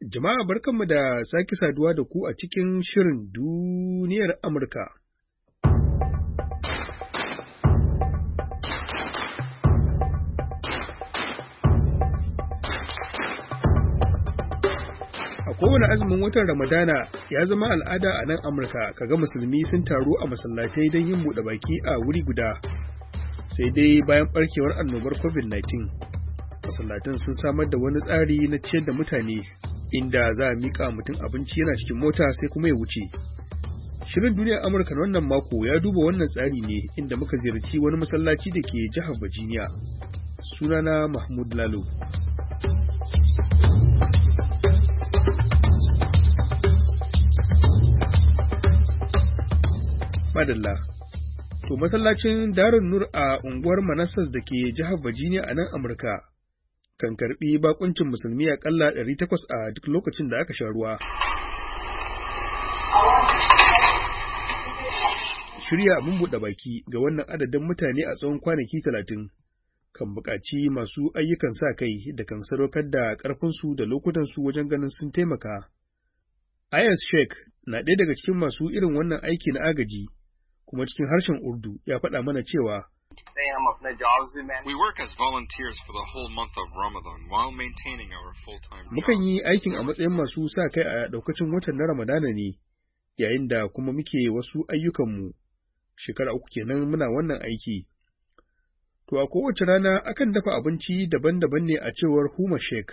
Jama'a barkanmu da sake saduwa da ku a cikin shirin duniyar Amurka. A kowane azumin watan Ramadana ya zama al'ada a nan Amurka kaga musulmi sun taru a masallatai don yin buɗe baki a wuri guda. Sai dai bayan ɓarkewar annobar COVID-19, masallatan sun samar da wani tsari na ciyar da mutane, inda za a miƙa mutum abinci yana cikin mota sai kuma ya wuce. Shirin duniyar Amurka na wannan mako ya duba wannan tsari ne, inda muka ziyarci wani masallaci da ke jihar Virginia. Sunana Mahmud Lalo. Madalla. To masallacin Darun Nur a unguwar Manassas da ke jihar Virginia a nan Amurka kan karbi bakuncin musulmi akalla 800 a duk lokacin da aka sha ruwa. Shirya abin buɗe baki ga wannan adadin mutane a tsawon kwanaki 30 kan buƙaci masu ayyukan sa kai da kan sadaukar da ƙarfinsu da lokutansu wajen ganin sun taimaka. Ayaz Sheikh na ɗaya daga cikin masu irin wannan aiki na agaji, kuma cikin harshen Urdu ya faɗa mana cewa We work as volunteers for the whole month of Ramadan while maintaining our full-time job. Mukan yi aikin a matsayin masu sa kai a ɗaukacin watan na Ramadana ne, yayin da kuma muke wasu ayyukanmu. Shekara 3 kenan muna wannan aiki. To a kowace rana akan dafa abinci daban-daban ne a cewar Huma Sheikh.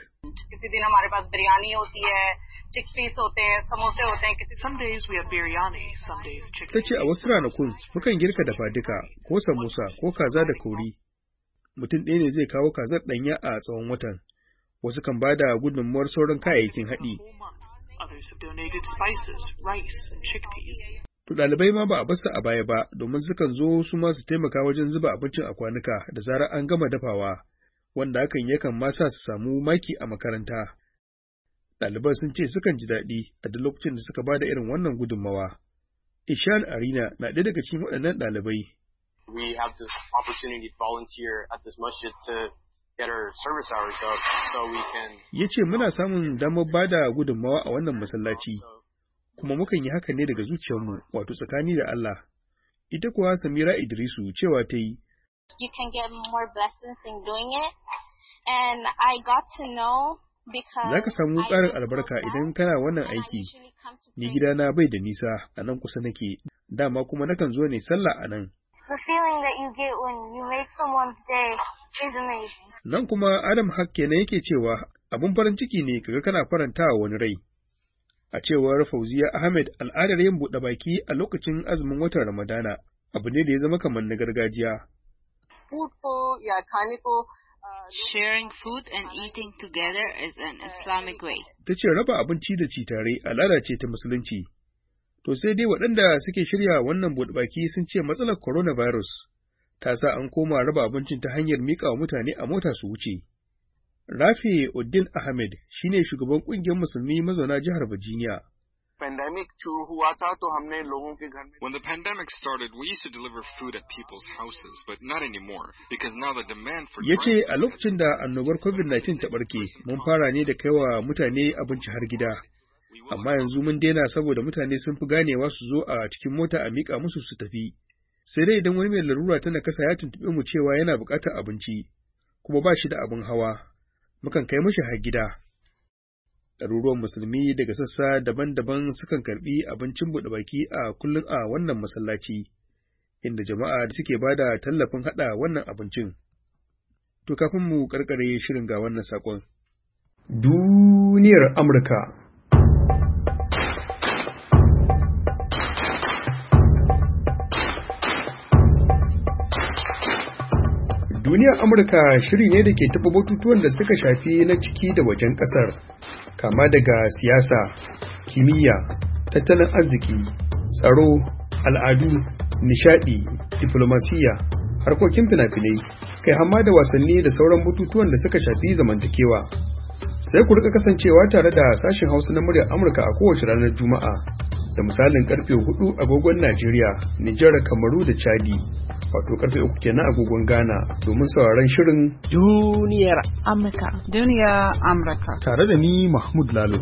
Some days we have biryani, some days chicken. Ta ce a wasu ranakun mukan girka dafa duka ko samosa ko kaza da kauri. Mutum ɗaya ne zai kawo kazar ɗanya a tsawon watan. Wasu kan bada gudunmuwar sauran kayayyakin haɗi. Others have donated spices, rice, and chickpeas. To ɗalibai ma ba a basu a baya ba, domin sukan zo su ma su taimaka wajen zuba abincin a kwanuka da zarar an gama dafawa, wanda hakan yakan ma sa su samu maki a makaranta. Ɗaliban sun ce sukan ji daɗi a duk lokacin da suka bada irin wannan gudunmawa. Ishan Arina na ɗaya daga cikin waɗannan ɗalibai. We have this opportunity to volunteer at this masjid to get our service hours up so we can. Ya ce muna samun damar bada gudunmawa a wannan masallaci, kuma mukan yi hakan ne daga zuciyarmu, wato tsakani da Allah. Ita kuwa Samira Idrisu cewa ta yi, You can get more blessings in doing it, and I got to know because za ka samu ƙarin albarka idan kana wannan aiki. Ni gidana bai da nisa, a nan kusa nake, dama kuma nakan zo ne sallah a nan. The feeling that you get when you make someone's day is amazing. Nan kuma Adam Hakke ne yake cewa abin farin ciki ne kaga kana farantawa wani rai. A cewar Fauziya Ahmed, al'adar yin buɗe baki a lokacin azumin watan Ramadana abu ne da ya zama kamar na gargajiya. Sharing food and eating together is an Islamic way. Ta ce raba abinci da ci tare al'ada ce ta Musulunci. To sai dai waɗanda suke shirya wannan buɗe baki sun ce matsalar coronavirus ta sa an koma raba abincin ta hanyar miƙa wa mutane a mota su wuce. Rafi Uddin Ahmed shine shugaban ƙungiyar musulmi mazauna jihar Virginia. When the pandemic started, we used to deliver food at people's houses, but not anymore, because now the demand for. Ya ce a lokacin da annobar COVID-19 ta ɓarke, mun fara ne da kaiwa mutane abinci har gida. Amma yanzu mun daina saboda mutane sun fi ganewa su zo a cikin mota a miƙa musu su tafi. Sai dai idan wani mai larura ta nakasa ya tuntuɓe mu cewa yana buƙatar abinci, kuma ba shi da abin hawa, mukan kai mashi har gida. Ɗaruruwan musulmi daga sassa daban-daban sukan karɓi abincin buɗe baki a kullum a wannan masallaci, inda jama'a da suke bada tallafin haɗa wannan abincin. To kafin mu ƙarƙare shirin ga wannan saƙon. Duniyar Amurka. Duniyar Amurka shiri ne da ke taɓa batutuwan da suka shafi na ciki da wajen ƙasar, kama daga siyasa, kimiyya, tattalin arziki, tsaro, al'adu, nishaɗi, diflomasiyya, harkokin fina-finai, kai hamma da wasanni da sauran batutuwan da suka shafi zamantakewa. Sai ku rika kasancewa tare da sashen Hausa na muryar Amurka a kowace ranar Juma'a da misalin karfe 4 agogon Najeriya, Nijar, Kamaru da Chadi, wato karfe 3 kenan agogon Ghana, domin sauraron shirin Duniyar Amurka. Duniyar Amurka. Tare da ni Mahmud Lalo.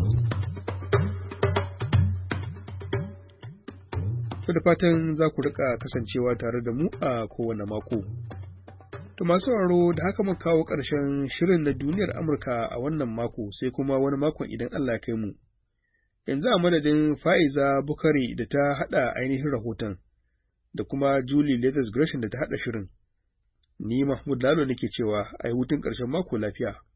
Da fatan za ku rika kasancewa tare da mu a kowane mako. To masu sauraro, da haka muka kawo ƙarshen shirin na Duniyar Amurka a wannan mako, sai kuma wani makon idan Allah ya kai mu. Yanzu a madadin Fa'iza Bukari da ta haɗa ainihin rahoton, da kuma Julie Leathers Gresham da ta haɗa shirin. Ni Mahmud Lalo nake cewa a yi hutun ƙarshen mako lafiya.